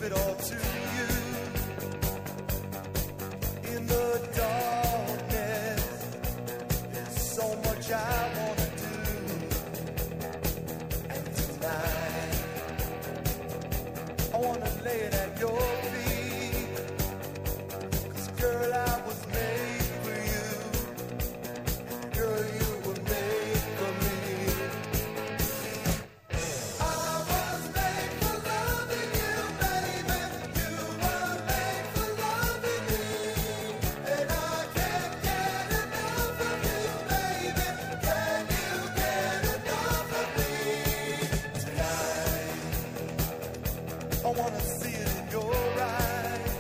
it all to you. In the darkness, there's so much I want to do. And tonight, I want to lay it at your feet. 'Cause girl, I was made for you. And girl, you were made for me. I was made for loving you, baby. You were made for loving me. And I can't get enough of you, baby. Can you get enough of me? Tonight, I wanna see it in your eyes.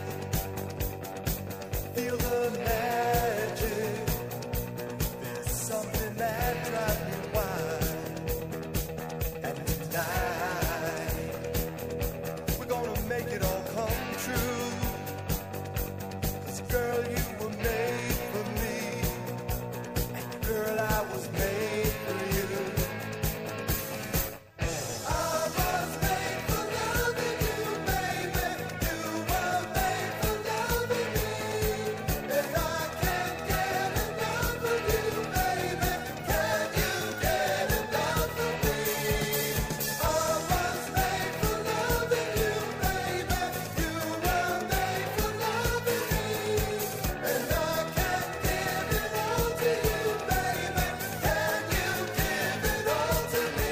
Feel the magic. There's something that drives me wild. And tonight, we're gonna make it all come true. 'Cause girl, you were made for me. And girl, I was made for you. I was made for loving you, baby. You were made for loving me. And I can't get enough of you, baby. Can you get enough of me? I was made for loving you, baby. You were made for loving me. And I can't give it all to you, baby. Can you give it all to me?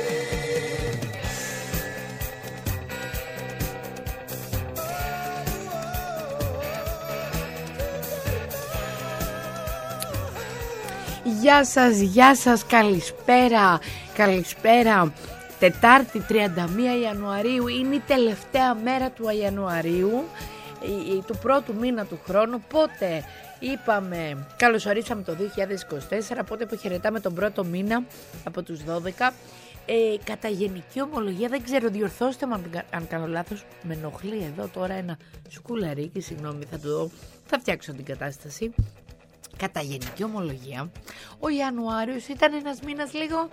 Γεια σας, καλησπέρα. Τετάρτη 31 Ιανουαρίου, είναι η τελευταία μέρα του Ιανουαρίου, του πρώτου μήνα του χρόνου. Πότε είπαμε, καλωσορίσαμε το 2024, πότε αποχαιρετάμε τον πρώτο μήνα από τους 12. Κατά γενική ομολογία, δεν ξέρω, διορθώστε με αν κάνω λάθος, με ενοχλεί εδώ τώρα ένα σκουλαρίκι, συγγνώμη, θα φτιάξω την κατάσταση. Κατά γενική ομολογία, ο Ιανουάριος ήταν ένας μήνας λίγο,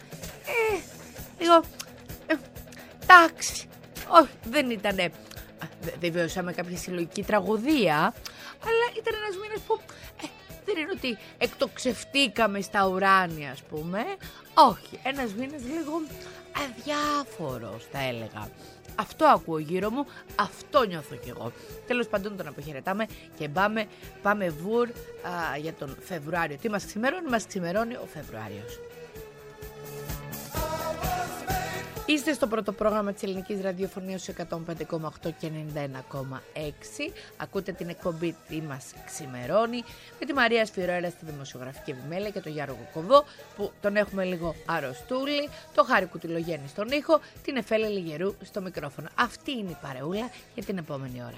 εντάξει, όχι, δεν ήτανε, δεν βιώσαμε κάποια συλλογική τραγωδία, αλλά ήταν ένας μήνας που δεν είναι ότι εκτοξευτήκαμε στα ουράνια, ας πούμε, όχι, ένας μήνας λίγο αδιάφορος, θα έλεγα. Αυτό ακούω γύρω μου, αυτό νιώθω κι εγώ. Τέλος πάντων, τον αποχαιρετάμε και πάμε βουρ για τον Φεβρουάριο. Τι μας ξημερώνει? Μας ξημερώνει ο Φεβρουάριος. Είστε στο πρώτο πρόγραμμα της ελληνικής ραδιοφωνίας 105,8 και 91,6. Ακούτε την εκπομπή «Τι μας ξημερώνει» με τη Μαρία Σφυρόερα στη δημοσιογραφική επιμέλεια και τον Γιώργο Κοβό, που τον έχουμε λίγο αρρωστούλη, το Χάρη Κουτιλογέννη στον ήχο, την Εφέλη Λιγερού στο μικρόφωνο. Αυτή είναι η παρεούλα για την επόμενη ώρα.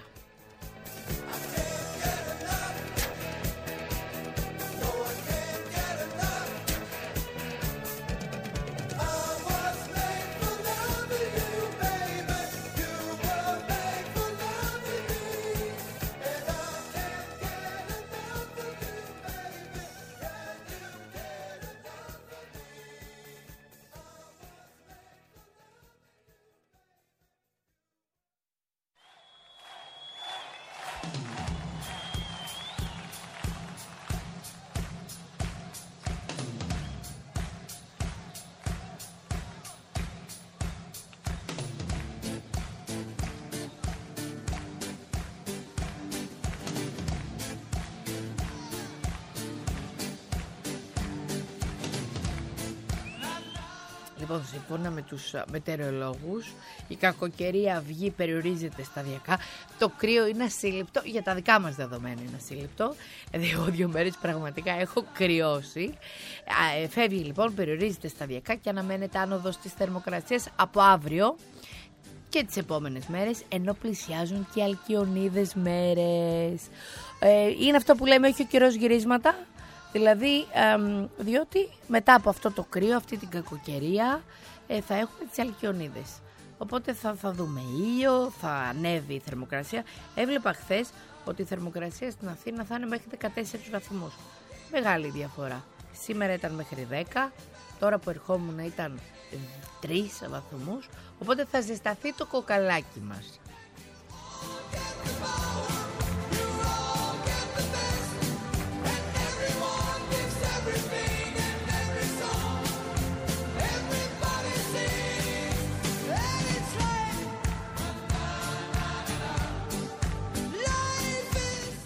Λοιπόν, σύμφωνα με τους μετεωρολόγους, η κακοκαιρία αυγή περιορίζεται σταδιακά. Το κρύο είναι ασύλληπτο, για τα δικά μας δεδομένα είναι ασύλληπτο. Εγώ 2 μέρες πραγματικά έχω κρυώσει. Φεύγει λοιπόν, περιορίζεται σταδιακά και αναμένεται άνοδος της θερμοκρασίας από αύριο και τις επόμενες μέρες, ενώ πλησιάζουν και αλκιονίδες μέρες. Είναι αυτό που λέμε, όχι ο καιρός γυρίσματα. Δηλαδή, διότι μετά από αυτό το κρύο, αυτή την κακοκαιρία, θα έχουμε τις αλκιονίδες. Οπότε θα δούμε ήλιο, θα ανέβει η θερμοκρασία. Έβλεπα χθες ότι η θερμοκρασία στην Αθήνα θα είναι μέχρι 14 βαθμούς. Μεγάλη διαφορά. Σήμερα ήταν μέχρι 10, τώρα που ερχόμουν ήταν 3 βαθμούς. Οπότε θα ζεσταθεί το κοκαλάκι μας.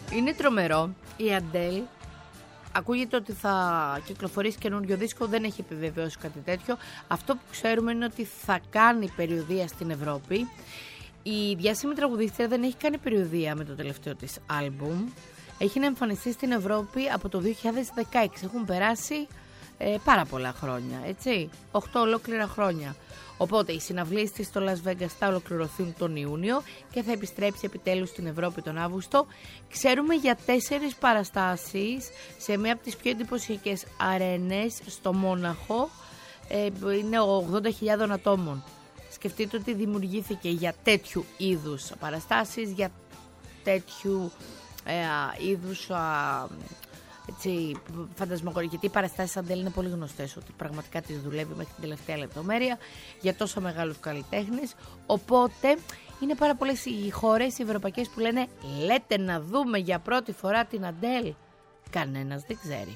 Είναι τρομερό. Η Αντέλ ακούγεται ότι θα κυκλοφορήσει καινούριο δίσκο, δεν έχει επιβεβαιώσει κάτι τέτοιο. Αυτό που ξέρουμε είναι ότι θα κάνει περιοδεία στην Ευρώπη. Η διάσημη τραγουδίστρια δεν έχει κάνει περιοδεία με το τελευταίο της άλμπουμ. Έχει να εμφανιστεί στην Ευρώπη από το 2016. Έχουν περάσει πάρα πολλά χρόνια, έτσι, 8 ολόκληρα χρόνια. Οπότε οι συναυλίες της στο Las Vegas θα ολοκληρωθούν τον Ιούνιο και θα επιστρέψει επιτέλους στην Ευρώπη τον Αύγουστο. Ξέρουμε για 4 παραστάσεις σε μία από τις πιο εντυπωσιακές αρένες στο Μόναχο. Είναι 80.000 ατόμων. Σκεφτείτε ότι δημιουργήθηκε για τέτοιου είδους παραστάσεις, για τέτοιου είδους φαντασμαγορική. Γιατί οι παραστάσεις Αντέλ είναι πολύ γνωστές, ότι πραγματικά τις δουλεύει μέχρι την τελευταία λεπτομέρεια για τόσο μεγάλους καλλιτέχνες. Οπότε είναι πάρα πολλές οι χώρες οι ευρωπαϊκές που λένε λέτε να δούμε για πρώτη φορά την Αντέλ. Κανένας δεν ξέρει.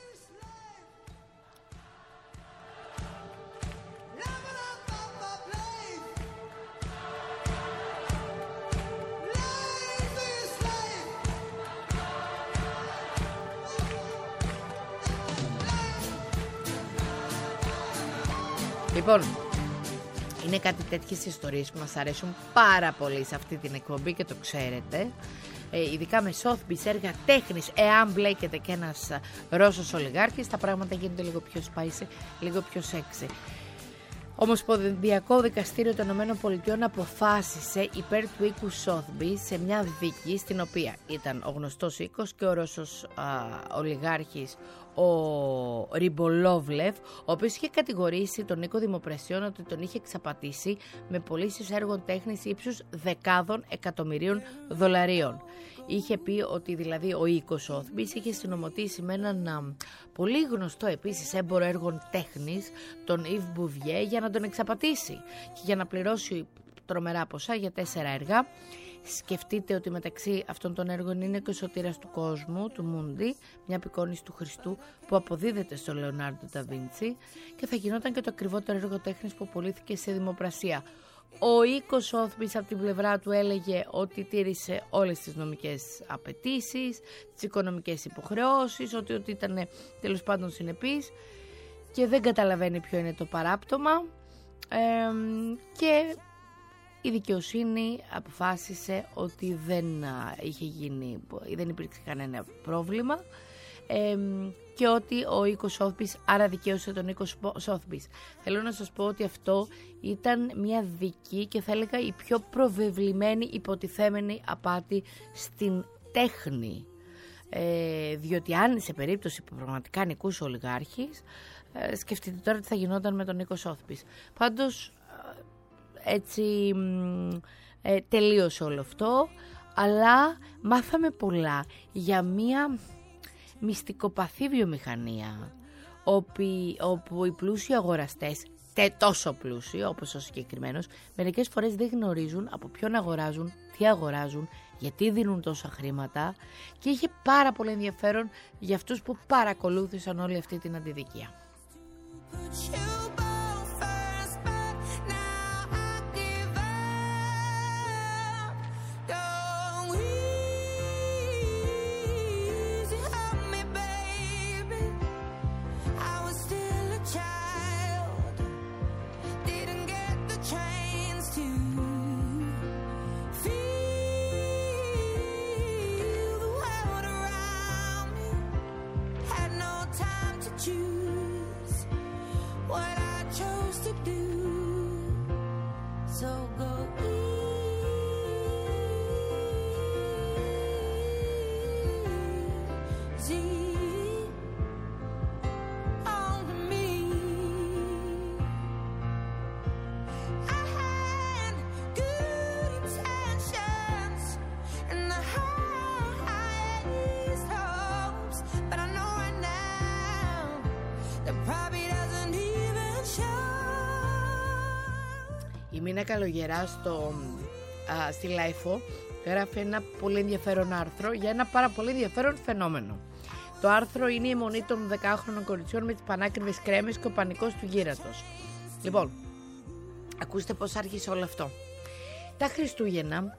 Λοιπόν, είναι κάτι τέτοιες ιστορίες που μας αρέσουν πάρα πολύ σε αυτή την εκπομπή και το ξέρετε. Ειδικά με Sotheby's, έργα τέχνης, εάν μπλέκεται και ένας Ρώσος ολιγάρχης, τα πράγματα γίνονται λίγο πιο spicy, λίγο πιο sexy. Ομοσπονδιακό Δικαστήριο των ΗΠΑ αποφάσισε υπέρ του οίκου Sotheby's σε μια δίκη στην οποία ήταν ο γνωστός οίκος και ο Ρώσος ολιγάρχης ο Ριμπολόβλεφ, ο οποίος είχε κατηγορήσει τον οίκο δημοπρασιών ότι τον είχε εξαπατήσει με πωλήσεις έργων τέχνης ύψους δεκάδων εκατομμυρίων δολαρίων. Είχε πει ότι δηλαδή ο οίκος Sotheby's είχε συνομωτήσει με έναν πολύ γνωστό επίσης έμπορο έργων τέχνης, τον Yves Bouvier, για να τον εξαπατήσει και για να πληρώσει τρομερά ποσά για 4 έργα. Σκεφτείτε ότι μεταξύ αυτών των έργων είναι και ο Σωτήρας του κόσμου, του Μούντι, μια απεικόνιση του Χριστού που αποδίδεται στο Λεωνάρντο Νταβίντσι, και θα γινόταν και το ακριβότερο έργο τέχνης που πωλήθηκε σε δημοπρασία. Ο οίκος Sotheby's από την πλευρά του έλεγε ότι τήρησε όλες τις νομικές απαιτήσεις, τις οικονομικές υποχρεώσεις, ότι ήταν τέλος πάντων συνεπής και δεν καταλαβαίνει ποιο είναι το παράπτωμα, και η δικαιοσύνη αποφάσισε ότι δεν υπήρξε κανένα πρόβλημα, και ότι ο οίκος Sotheby's άρα δικαίωσε τον οίκο Sotheby's. Θέλω να σας πω ότι αυτό ήταν μια δική και θα έλεγα η πιο προβεβλημένη υποτιθέμενη απάτη στην τέχνη, διότι αν σε περίπτωση που πραγματικά νικούσε ο ολιγάρχης, σκεφτείτε τώρα τι θα γινόταν με τον οίκο Sotheby's. Πάντως έτσι τελείωσε όλο αυτό, αλλά μάθαμε πολλά για μια μυστικοπαθή βιομηχανία, όπου οι πλούσιοι αγοραστές, τόσο πλούσιοι όπως ο συγκεκριμένος, μερικές φορές δεν γνωρίζουν από ποιον αγοράζουν, τι αγοράζουν, γιατί δίνουν τόσα χρήματα, και είχε πάρα πολύ ενδιαφέρον για αυτούς που παρακολούθησαν όλη αυτή την αντιδικία. Η Μίνα Καλογερά στη Λάιφο γράφει ένα πολύ ενδιαφέρον άρθρο για ένα πάρα πολύ ενδιαφέρον φαινόμενο. Το άρθρο είναι η αιμονή των 10χρονων κοριτσιών με τις πανάκριβες κρέμες και ο πανικός του γύρατος. Λοιπόν, ακούστε πώς άρχισε όλο αυτό. Τα Χριστούγεννα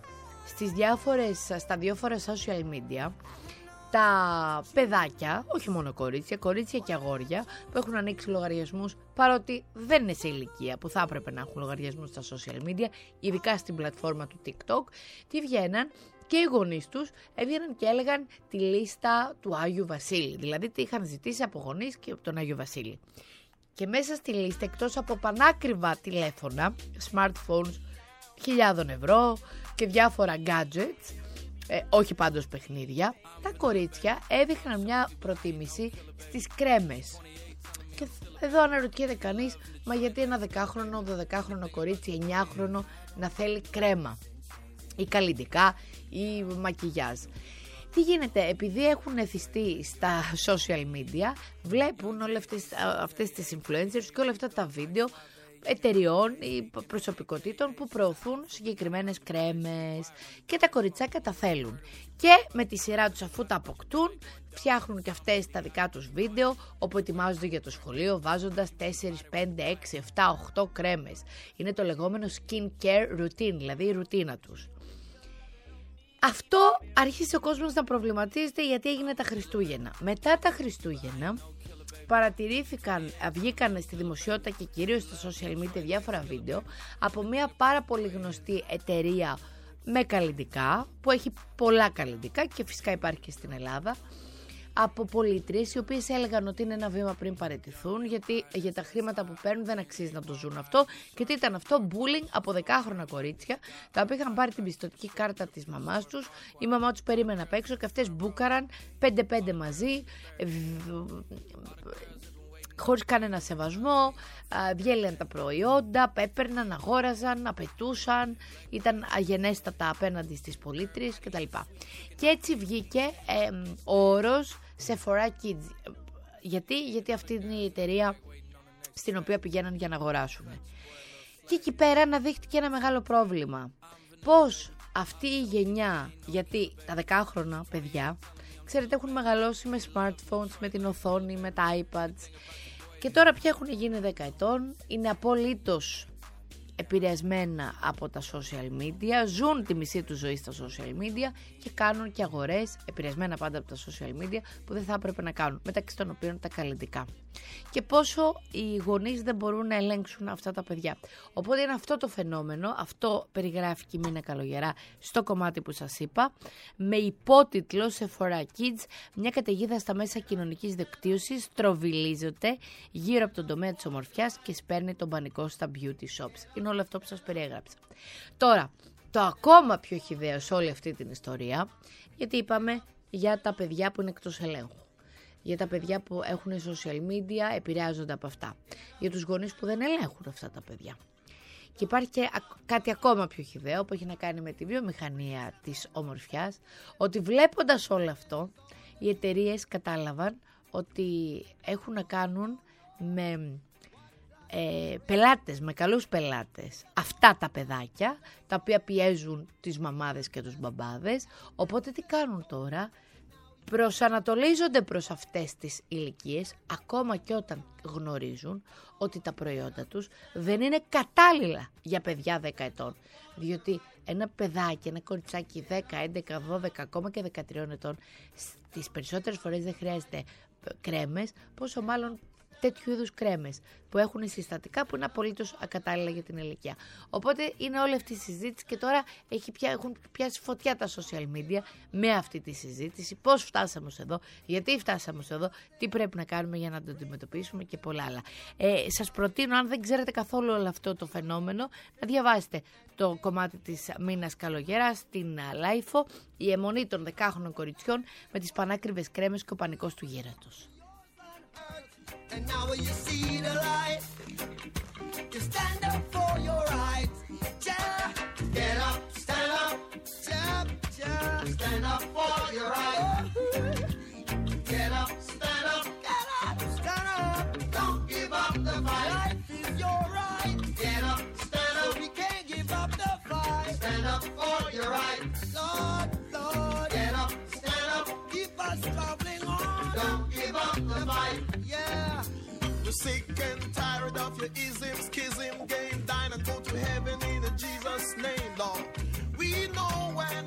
στα διάφορα social media τα παιδάκια, όχι μόνο κορίτσια και αγόρια που έχουν ανοίξει λογαριασμούς, παρότι δεν είναι σε ηλικία που θα έπρεπε να έχουν λογαριασμούς στα social media, ειδικά στην πλατφόρμα του TikTok, τι βγαίναν και οι γονείς τους έβγαιναν και έλεγαν τη λίστα του Άγιου Βασίλη, δηλαδή τι είχαν ζητήσει από γονείς και από τον Άγιο Βασίλη. Και μέσα στη λίστα, εκτός από πανάκριβα τηλέφωνα, smartphones, 1.000 ευρώ και διάφορα gadgets, όχι πάντως παιχνίδια, τα κορίτσια έδειχναν μια προτίμηση στις κρέμες. Και εδώ αναρωτιέται κανείς, μα γιατί ένα 10χρονο, 12χρονο κορίτσι, 9χρονο να θέλει κρέμα ή καλλυντικά ή μακιγιάζ? Τι γίνεται, επειδή έχουν εθιστεί στα social media, βλέπουν όλες αυτές τις influencers και όλα αυτά τα βίντεο εταιριών ή προσωπικότητων που προωθούν συγκεκριμένες κρέμες και τα κοριτσάκια τα θέλουν. Και με τη σειρά τους, αφού τα αποκτούν, φτιάχνουν και αυτές τα δικά τους βίντεο όπου ετοιμάζονται για το σχολείο βάζοντας 4, 5, 6, 7, 8 κρέμες. Είναι το λεγόμενο skin care routine, δηλαδή η ρουτίνα τους. Αυτό άρχισε ο κόσμος να προβληματίζεται γιατί έγινε τα Χριστούγεννα. Μετά τα Χριστούγεννα βγήκαν στη δημοσιότητα και κυρίως στα social media διάφορα βίντεο από μια πάρα πολύ γνωστή εταιρεία με καλλυντικά, που έχει πολλά καλλυντικά και φυσικά υπάρχει και στην Ελλάδα, από πολίτριες οι οποίες έλεγαν ότι είναι ένα βήμα πριν παραιτηθούν, γιατί για τα χρήματα που παίρνουν δεν αξίζει να το ζουν αυτό, και τι ήταν αυτό? Bullying από 10χρονα κορίτσια, τα οποία είχαν πάρει την πιστωτική κάρτα της μαμάς τους, η μαμά τους περίμενε απ' έξω και αυτές μπούκαραν 5-5 μαζί, χωρίς κανένα σεβασμό, διέλυαν τα προϊόντα, έπαιρναν, αγόραζαν, απαιτούσαν, ήταν αγενέστατα απέναντι στις πολίτριες κτλ. Και έτσι βγήκε ο όρος Sephora Kids. Γιατί αυτή είναι η εταιρεία στην οποία πηγαίναν για να αγοράσουν. Και εκεί πέρα αναδείχτηκε ένα μεγάλο πρόβλημα. Πώς αυτή η γενιά, γιατί τα 10χρονα παιδιά, ξέρετε, έχουν μεγαλώσει με smartphones, με την οθόνη, με τα iPads, και τώρα πια έχουν γίνει 10 ετών, είναι απολύτως επηρεασμένα από τα social media, ζουν τη μισή του ζωή στα social media και κάνουν και αγορές, επηρεασμένα πάντα από τα social media, που δεν θα έπρεπε να κάνουν, μεταξύ των οποίων τα καλλυντικά. Και πόσο οι γονείς δεν μπορούν να ελέγξουν αυτά τα παιδιά. Οπότε είναι αυτό το φαινόμενο, αυτό περιγράφει και η Μίνα Καλογερά στο κομμάτι που σας είπα, με υπότιτλο Sephora Kids, μια καταιγίδα στα μέσα κοινωνικής δικτύωσης τροβιλίζεται γύρω από τον τομέα της ομορφιάς και σπέρνει τον πανικό στα beauty shops. Είναι όλο αυτό που σας περιέγραψα. Τώρα, το ακόμα πιο χυδαίο σε όλη αυτή την ιστορία, γιατί είπαμε για τα παιδιά που είναι εκτός ελέγχου, για τα παιδιά που έχουν social media, επηρεάζονται από αυτά, για τους γονείς που δεν ελέγχουν αυτά τα παιδιά. Και υπάρχει και κάτι ακόμα πιο χυδαίο που έχει να κάνει με τη βιομηχανία της ομορφιάς, ότι βλέποντας όλο αυτό, οι εταιρείες κατάλαβαν ότι έχουν να κάνουν με πελάτες, με καλούς πελάτες, αυτά τα παιδάκια, τα οποία πιέζουν τις μαμάδες και τους μπαμπάδες. Οπότε τι κάνουν τώρα? Προσανατολίζονται προς αυτές τις ηλικίες, ακόμα και όταν γνωρίζουν ότι τα προϊόντα τους δεν είναι κατάλληλα για παιδιά 10 ετών. Διότι ένα παιδάκι, ένα κοριτσάκι 10, 11, 12, ακόμα και 13 ετών, στις περισσότερες φορές δεν χρειάζεται κρέμες, πόσο μάλλον τέτοιου είδους κρέμες που έχουν συστατικά που είναι απολύτως ακατάλληλα για την ηλικία. Οπότε είναι όλη αυτή η συζήτηση και τώρα έχουν πιάσει φωτιά τα social media με αυτή τη συζήτηση. Πώς φτάσαμε ως εδώ, γιατί φτάσαμε ως εδώ, τι πρέπει να κάνουμε για να το αντιμετωπίσουμε και πολλά άλλα. Σας προτείνω, αν δεν ξέρετε καθόλου όλο αυτό το φαινόμενο, να διαβάσετε το κομμάτι της Μίνας Καλογεράς στην Λάιφο, η αιμονή των 10χρονων κοριτσιών με τις πανάκριβες κρέμες και ο πανικός του γέρατος. And now when you see the light, you stand up for your rights. Yeah. Get up, stand up, yeah, yeah. Stand up for your rights. Get up, stand up, get up, stand up. Don't give up the fight. Life is your right. Get up, stand up. We can't give up the fight. Stand up for your rights. Lord, Lord. Get up, stand up. Keep us traveling on. Don't give up the fight. Yeah. We're sick and tired of your ism, schism, game, dine and go to heaven in Jesus' name, Lord. We know when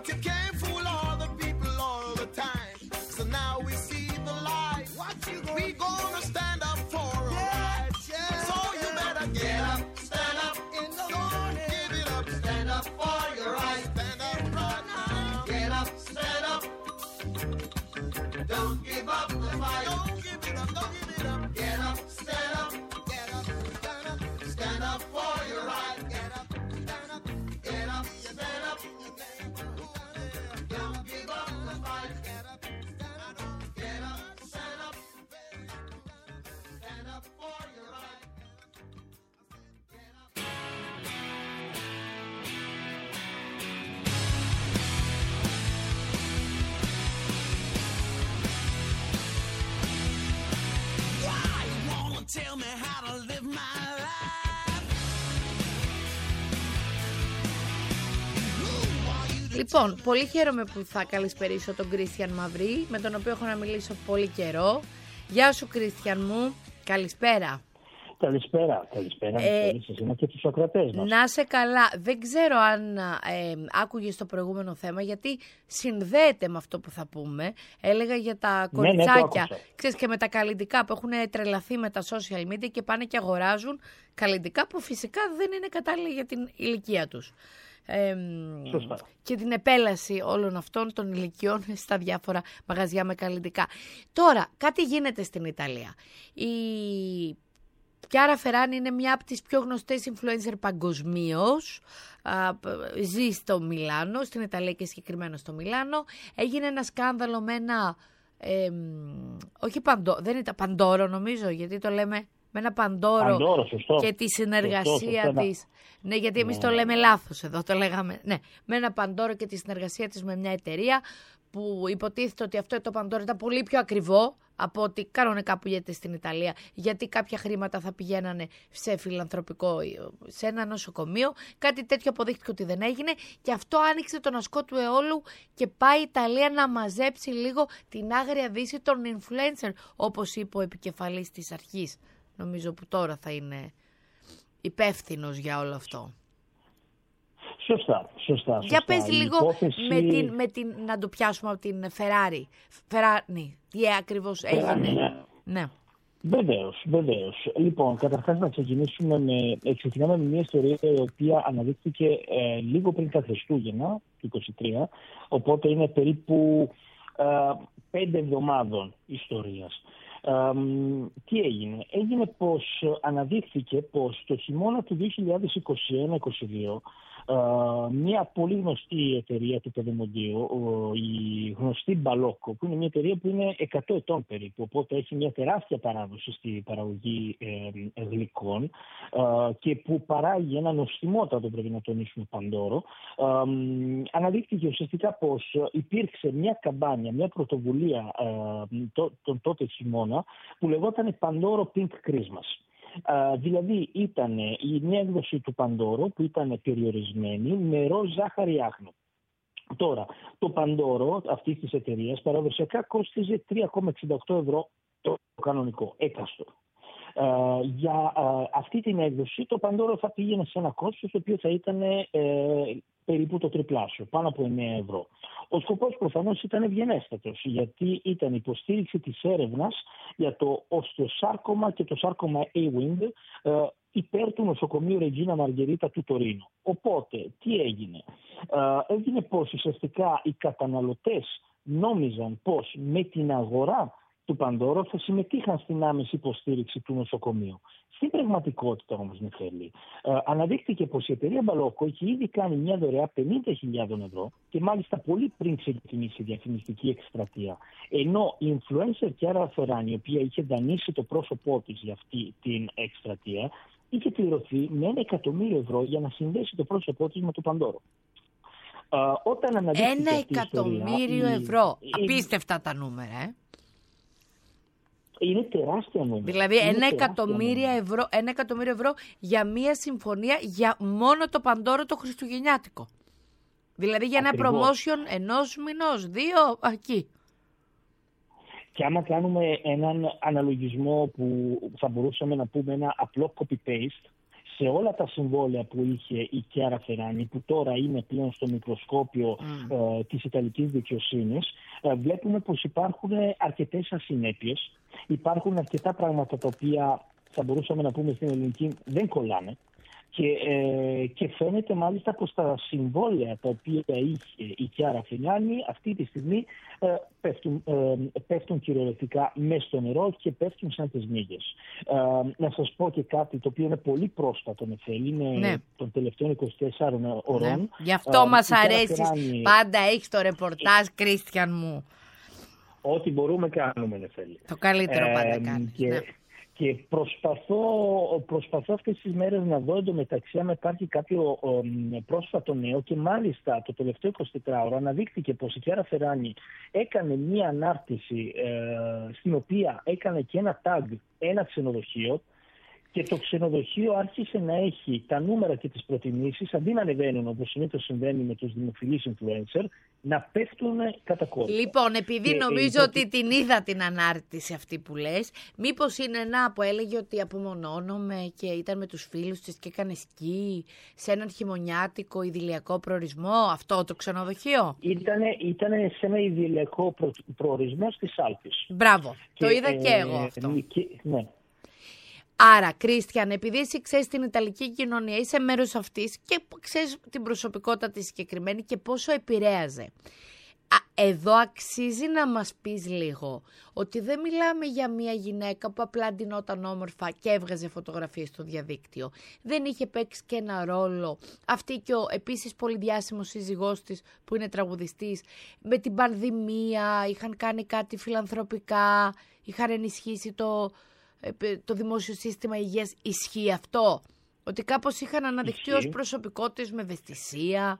But you can't fool all the people all the time. So now we see the light. We gonna stand up for our rights. So you better get up, stand up in the morning. Give it up, stand up for your rights. Stand up right now. Get up, stand up. Don't give up the fight. Don't give it up, don't give it up. Get up, stand up. Get up, stand up. Stand up for your right. Get up, stand up. Get up, stand up. Don't give up the fight. Get up, stand up. Get up, stand up. Stand up for your right. Get up. Why you wanna tell me how to live my life? Who are you to Λοιπόν, πολύ χαίρομαι που θα καλησπερίσω τον Κρίστιαν Μαυρή, με τον οποίο έχω να μιλήσω πολύ καιρό. Γεια σου, Κρίστιαν μου. Καλησπέρα. Καλησπέρα σε εσένα και τους ακροατές μας. Να σε καλά. Δεν ξέρω αν άκουγες το προηγούμενο θέμα, γιατί συνδέεται με αυτό που θα πούμε. Έλεγα για τα το κοριτσάκια, άκουσα. ξέρεις, και με τα καλλιτικά που έχουν τρελαθεί με τα social media και πάνε και αγοράζουν καλλιτικά που φυσικά δεν είναι κατάλληλα για την ηλικία τους. Σωστά. Και την επέλαση όλων αυτών των ηλικιών στα διάφορα μαγαζιά με καλλιτικά. Τώρα, κάτι γίνεται στην Ιταλία. Η Chiara Ferragni είναι μια από τις πιο γνωστές influencer παγκοσμίως. Ζει στο Μιλάνο, στην Ιταλία και συγκεκριμένα στο Μιλάνο. Έγινε ένα σκάνδαλο με ένα... όχι δεν ήταν Παντόρο νομίζω, γιατί το λέμε με ένα Παντόρο σωστό. και τη συνεργασία Σωστό, της. Ναι, γιατί εμείς το λέμε λάθος εδώ, το λέγαμε. Ναι, με ένα Παντόρο και τη συνεργασία της με μια εταιρεία που υποτίθεται ότι αυτό το Παντόρο ήταν πολύ πιο ακριβό από ότι κανονικά που γίνεται στην Ιταλία, γιατί κάποια χρήματα θα πηγαίνανε σε φιλανθρωπικό, σε ένα νοσοκομείο. Κάτι τέτοιο αποδείχτηκε ότι δεν έγινε και αυτό άνοιξε τον ασκό του αιώλου και πάει η Ιταλία να μαζέψει λίγο την άγρια δύση των influencer, όπως είπε ο επικεφαλής της αρχής. Νομίζω που τώρα θα είναι υπεύθυνος για όλο αυτό. Σωστά. Για πες Η λίγο υπόθεση... με την, να το πιάσουμε από την Ferragni. Τι ακριβώς έγινε. Ναι. Βεβαίως. Λοιπόν, καταρχάς να ξεκινήσουμε ξεκινάμε με μια ιστορία η οποία αναδείχθηκε λίγο πριν τα Χριστούγεννα του 2023, οπότε είναι περίπου 5 εβδομάδων ιστορίας. Τι έγινε? Έγινε πως αναδείχθηκε πως το χειμώνα του 2021-2022 μια πολύ γνωστή εταιρεία του Πεδεμοντίου, η γνωστή Μπαλόκο, που είναι μια εταιρεία που είναι 100 ετών περίπου, οπότε έχει μια τεράστια παράδοση στη παραγωγή γλυκών και που παράγει ένα νοστιμότατο, πρέπει να τονίσουμε, Παντόρο. Αναδείχθηκε ουσιαστικά πως υπήρξε μια καμπάνια, μια πρωτοβουλία τον τότε χειμώνα που λεγόταν Παντόρο Pink Christmas. Δηλαδή ήταν μια έκδοση του Παντόρο που ήταν περιορισμένη με ροζ ζάχαρη άχνου. Τώρα, το Παντόρο αυτής της εταιρείας παραδοσιακά κόστιζε 3,68 ευρώ το κανονικό, έκαστο. Για αυτή την έκδοση το Παντόρο θα πήγαινε σε ένα κόστος το οποίο θα ήταν περίπου το τριπλάσιο, πάνω από 9 ευρώ. Ο σκοπός προφανώς ήταν ευγενέστατος, γιατί ήταν υποστήριξη της έρευνας για το οστεοσάρκωμα και το σάρκωμα A-Wing υπέρ του νοσοκομείου Ρετζίνα Μαργερίτα του Τωρίνου. Οπότε, τι έγινε? Έγινε πως ουσιαστικά οι καταναλωτές νόμιζαν πως με την αγορά του Παντόρο θα συμμετείχαν στην άμεση υποστήριξη του νοσοκομείου. Στην πραγματικότητα όμως, Μιχαήλ, αναδείχθηκε πως η εταιρεία Μπαλόκο είχε ήδη κάνει μια δωρεά 50.000 ευρώ και μάλιστα πολύ πριν ξεκινήσει η διαφημιστική εκστρατεία. Ενώ η influencer Chiara Ferragni, η οποία είχε δανείσει το πρόσωπό της για αυτή την εκστρατεία, είχε πληρωθεί με 1 εκατομμύριο ευρώ για να συνδέσει το πρόσωπό της με το Παντόρο. Όταν αναδείχθηκε 1 εκατομμύριο ευρώ. Απίστευτα τα νούμερα, Είναι τεράστια νούμερα. Δηλαδή 1 εκατομμύριο ευρώ για μία συμφωνία για μόνο το Παντόρο το χριστουγεννιάτικο. Δηλαδή για ένα promotion 1 μηνός, 2, εκεί. Και άμα κάνουμε έναν αναλογισμό που θα μπορούσαμε να πούμε ένα απλό copy-paste, σε όλα τα συμβόλαια που είχε η Chiara Ferragni, που τώρα είναι πλέον στο μικροσκόπιο της Ιταλικής δικαιοσύνης, βλέπουμε πως υπάρχουν αρκετές ασυνέπειες. Υπάρχουν αρκετά πράγματα τα οποία θα μπορούσαμε να πούμε στην ελληνική δεν κολλάνε. Και φαίνεται μάλιστα πως τα συμβόλαια τα οποία είχε η Chiara Ferragni αυτή τη στιγμή πέφτουν κυριολεκτικά μέσα στο νερό και πέφτουν σαν τις μύγες. Να σας πω και κάτι το οποίο είναι πολύ πρόσφατο, Νεφέλη, είναι των τελευταίων 24 ώρων. Ναι. Γι' αυτό μας αρέσεις. Πάντα έχεις το ρεπορτάζ, Κρίστιαν μου. Ό,τι μπορούμε κάνουμε, Νεφέλη. Το καλύτερο πάντα κάνεις. Και προσπαθώ αυτές τις μέρες να δω εντωμεταξύ αν υπάρχει κάποιο πρόσφατο νέο, και μάλιστα το τελευταίο 24ωρο αναδείχθηκε πως η Chiara Ferragni έκανε μία ανάρτηση στην οποία έκανε και ένα tag ένα ξενοδοχείο, και το ξενοδοχείο άρχισε να έχει τα νούμερα και τις προτιμήσεις, αντί να ανεβαίνουν όπως συνήθως συμβαίνει με τους δημοφιλείς influencer, να πέφτουν κατά κόρπα. Λοιπόν, επειδή νομίζω ότι την είδα την ανάρτηση αυτή που λες, μήπως είναι ένα που έλεγε ότι απομονώνομαι και ήταν με τους φίλους της και έκανε σκι σε έναν χειμωνιάτικο ιδηλιακό προορισμό, αυτό το ξενοδοχείο? Ήτανε σε ένα ιδηλιακό προορισμό στις Άλπεις. Μπράβο, το είδα και εγώ αυτό. Ναι. Άρα, Κρίστιαν, επειδή εσύ ξέρεις την Ιταλική κοινωνία, είσαι μέρος αυτής και ξέρεις την προσωπικότητα της συγκεκριμένη και πόσο επηρέαζε. Εδώ αξίζει να μας πεις λίγο ότι δεν μιλάμε για μια γυναίκα που απλά ντυνόταν όμορφα και έβγαζε φωτογραφίες στο διαδίκτυο. Δεν είχε παίξει και ένα ρόλο. Αυτή και ο επίσης πολυδιάσημος σύζυγός της που είναι τραγουδιστής, με την πανδημία είχαν κάνει κάτι φιλανθρωπικά, είχαν ενισχύσει το δημόσιο σύστημα υγείας. Ισχύει αυτό? Ότι κάπως είχαν αναδειχθεί ως προσωπικότητες με ευαισθησία?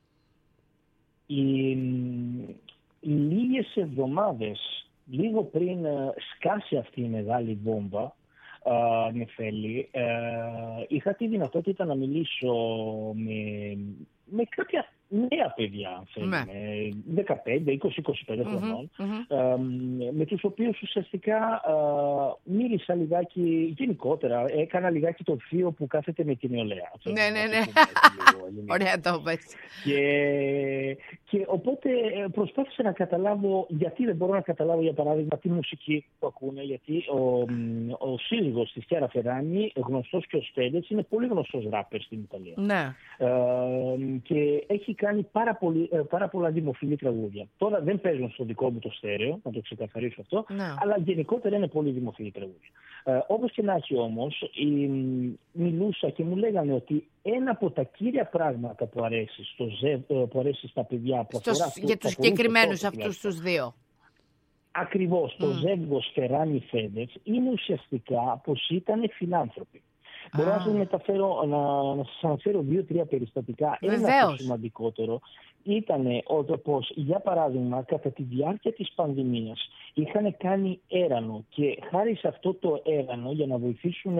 Λίγες εβδομάδες, λίγο πριν σκάσει αυτή η μεγάλη βόμβα, Νεφέλη, είχα τη δυνατότητα να μιλήσω με κάποια νέα παιδιά, αν θέλουμε, 15, 20, 25 χρονών, με τους οποίους ουσιαστικά μίλησα λιγάκι γενικότερα, έκανα λιγάκι το θείο που κάθεται με την νεολαία. Ναι. Ωραία το πες. Και οπότε προσπάθησα να καταλάβω, γιατί δεν μπορώ να καταλάβω για παράδειγμα τη μουσική που ακούνε, γιατί ο σύζυγος της Chiara Ferragni, γνωστός και ο Στέλετς, είναι πολύ γνωστός ράπερ στην Ιταλία. Ναι. Και έχει κάνει πάρα πολλά δημοφιλή τραγούδια. Τώρα δεν παίζουν στο δικό μου το στέρεο, να το ξεκαθαρίσω αυτό, αλλά γενικότερα είναι πολύ δημοφιλή τραγούδια. Όπως και να έχει όμως, μιλούσα και μου λέγανε ότι ένα από τα κύρια πράγματα που αρέσει στα παιδιά, που αφορά για τους συγκεκριμένους αυτούς τους δύο. Ακριβώς, το ζεύγος Ferragni-Fedez είναι ουσιαστικά πως ήταν φιλάνθρωποι. Μπορώ να σας μεταφέρω, να σας αναφέρω 2-3 περιστατικά. Ένα το σημαντικότερο ήταν πως, για παράδειγμα, κατά τη διάρκεια της πανδημίας είχαν κάνει έρανο, και χάρη σε αυτό το έρανο, για να βοηθήσουν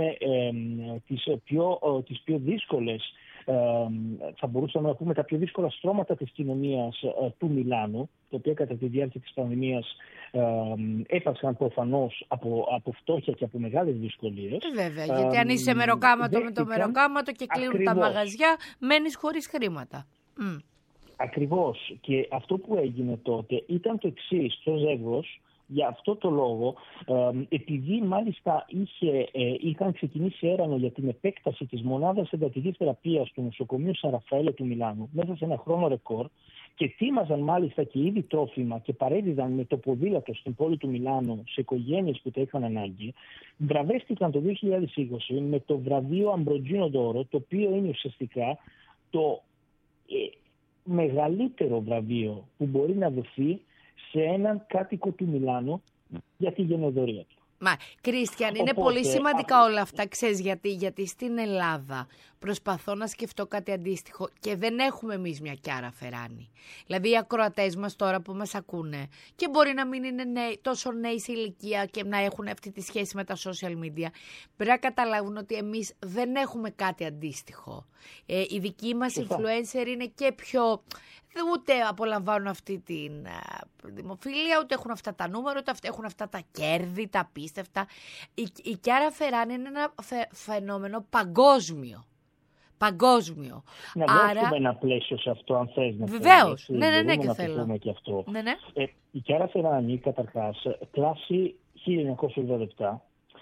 τις πιο δύσκολες, θα μπορούσαμε να πούμε τα πιο δύσκολα στρώματα της κοινωνίας του Μιλάνου, τα οποία κατά τη διάρκεια της πανδημίας έπασαν προφανώς από φτώχεια και από μεγάλες δυσκολίες. Βέβαια, γιατί αν είσαι μεροκάματο με το μεροκάματο και κλείνουν τα μαγαζιά, μένεις χωρίς χρήματα. Ακριβώς. Και αυτό που έγινε τότε ήταν το εξής. Το ζεύγος, για αυτό το λόγο, επειδή μάλιστα είχαν ξεκινήσει έρανο για την επέκταση της μονάδας εντατικής θεραπείας του νοσοκομείου Σαν Ραφαέλε του Μιλάνου μέσα σε ένα χρόνο ρεκόρ, και ετοίμαζαν μάλιστα και ήδη τρόφιμα και παρέδιδαν με το ποδήλατο στην πόλη του Μιλάνου σε οικογένειες που τα είχαν ανάγκη, βραβεύτηκαν το 2020 με το βραβείο Αμπροτζίνο Ντόρο, το οποίο είναι ουσιαστικά το μεγαλύτερο βραβείο που μπορεί να δοθεί σε έναν κάτοικο του Μιλάνου για τη γενοδορία του. Μα, Κρίστιαν, είναι πολύ σημαντικά όλα αυτά, ξέρεις γιατί στην Ελλάδα προσπαθώ να σκεφτώ κάτι αντίστοιχο και δεν έχουμε εμείς μια Chiara Ferragni. Δηλαδή οι ακροατές μας τώρα που μας ακούνε και μπορεί να μην είναι τόσο νέοι σε ηλικία και να έχουν αυτή τη σχέση με τα social media, πρέπει να καταλάβουν ότι εμείς δεν έχουμε κάτι αντίστοιχο. Οι δικοί μας influencer είναι και πιο... ούτε απολαμβάνουν αυτή την δημοφιλία, ούτε έχουν αυτά τα νούμερα, ούτε έχουν αυτά τα κέρδη, τα απίστευτα. Η Κιάρα Φεράνι είναι ένα φαινόμενο παγκόσμιο. Παγκόσμιο. Να δώσουμε ένα πλαίσιο σε αυτό, αν θες να. Βεβαίως. Ναι, και να θέλω. Το πούμε και αυτό. Ναι. Η Κιάρα Φεράνι, καταρχάς, κλάση 1987,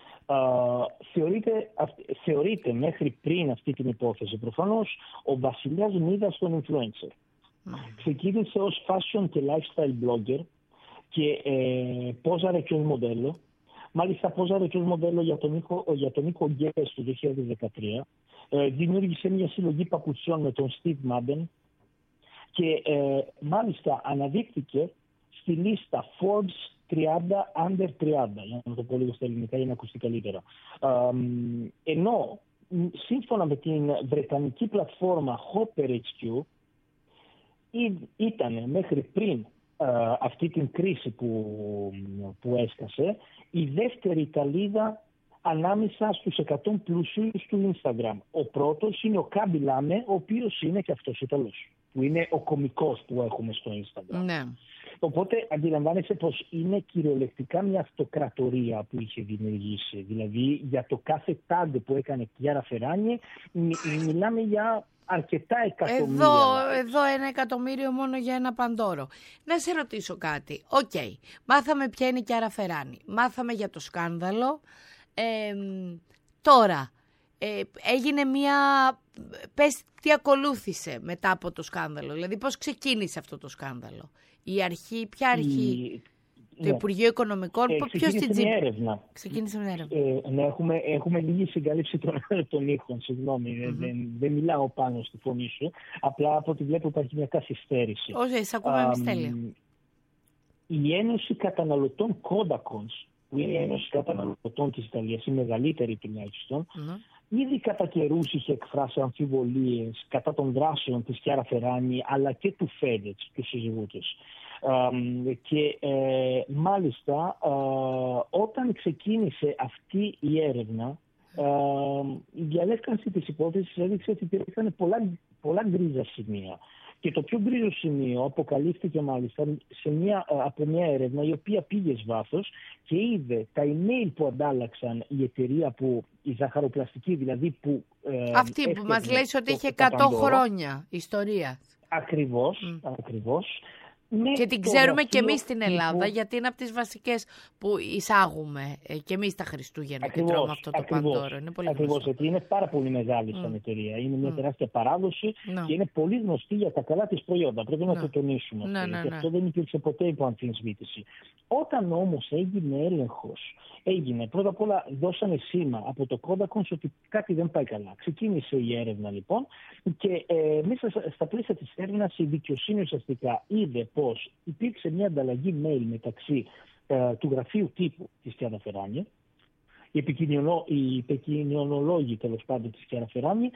θεωρείται μέχρι πριν αυτή την υπόθεση προφανώς ο βασιλιάς Μίδας των influencer. Ξεκίνησε ως fashion και lifestyle blogger και πόζαρε και ως μοντέλο. Μάλιστα πόζαρε και ως μοντέλο για τον Νίκο Γκέρες του 2013. Δημιούργησε μια συλλογή παπουτσιών με τον Steve Madden και μάλιστα αναδείχθηκε στη λίστα Forbes 30 Under 30, για να το πω λίγο στα ελληνικά για να ακουστεί καλύτερα. Ενώ σύμφωνα με την βρετανική πλατφόρμα Hopper HQ ήταν μέχρι πριν αυτή την κρίση που έσκασε η δεύτερη Ιταλίδα ανάμεσα στους 100 πλούσιους του Instagram. Ο πρώτος είναι ο Κάμπι Λάμε, ο οποίος είναι και αυτός Ιταλός, που είναι ο κωμικός που έχουμε στο Instagram. Ναι. Οπότε αντιλαμβάνεσαι πως είναι κυριολεκτικά μια αυτοκρατορία που είχε δημιουργήσει. Δηλαδή για το κάθε τάγκ που έκανε η Κιάρα Φεράνι μιλάμε για αρκετά εκατομμύρια. Εδώ 1 εκατομμύριο μόνο για ένα παντόρο. Να σε ρωτήσω κάτι. Μάθαμε ποια είναι η Κιάρα Φεράνι. Μάθαμε για το σκάνδαλο. Τώρα, έγινε μια... Πες τι ακολούθησε μετά από το σκάνδαλο. Δηλαδή πώς ξεκίνησε αυτό το σκάνδαλο. Ποια αρχή... Το Υπουργείο Οικονομικών, ποιος την έρευνα. Ξεκίνησε μια έρευνα. Έχουμε λίγη συγκάλυψη των ήχων, συγγνώμη, δεν μιλάω πάνω στη φωνή σου, απλά από ό,τι βλέπω υπάρχει μια καθυστέρηση. Όχι, σε ακούμε εμείς τέλεια. Η Ένωση Καταναλωτών Κόντακονς, που είναι η Ένωση Καταναλωτών της Ιταλίας, η μεγαλύτερη τουλάχιστον, ήδη κατά καιρούς είχε εκφράσει αμφιβολίες κατά των δράσεων της Κιάρα Φεράνι, αλλά και του Φέντετς, του σύζυγού της. Και μάλιστα όταν ξεκίνησε αυτή η έρευνα η διαλεύκανση της υπόθεσης έδειξε ότι υπήρχαν πολλά γκρίζα σημεία. Και το πιο γκρίζο σημείο αποκαλύφθηκε μάλιστα από μια έρευνα η οποία πήγε εις βάθος και είδε τα email που αντάλλαξαν η εταιρεία η ζαχαροπλαστική δηλαδή που... αυτή που μας λέει ότι είχε 100 χρόνια ιστορία. Ακριβώς. Και την ξέρουμε και εμείς στην Ελλάδα, γιατί είναι από τις βασικές που εισάγουμε και εμείς τα Χριστούγεννα και τρώμε αυτό το παντόρο. Είναι πολύ ακριβώς, γιατί είναι πάρα πολύ μεγάλη σαν εταιρεία. Είναι μια τεράστια παράδοση και είναι πολύ γνωστή για τα καλά της προϊόντα. Πρέπει να το τονίσουμε. Και αυτό δεν υπήρξε ποτέ υπό αμφισβήτηση. Όταν όμως έγινε έλεγχος, πρώτα απ' όλα δώσανε σήμα από το Κόντακονς ότι κάτι δεν πάει καλά. Ξεκίνησε η έρευνα λοιπόν και μέσα στα πλαίσια της έρευνας η δικαιοσύνη ουσιαστικά είδε πως υπήρξε μια ανταλλαγή mail μεταξύ του γραφείου τύπου της Κιάρα Φεράνι, οι επικοινωνολόγοι τέλος πάντων της Κιάρα Φεράνι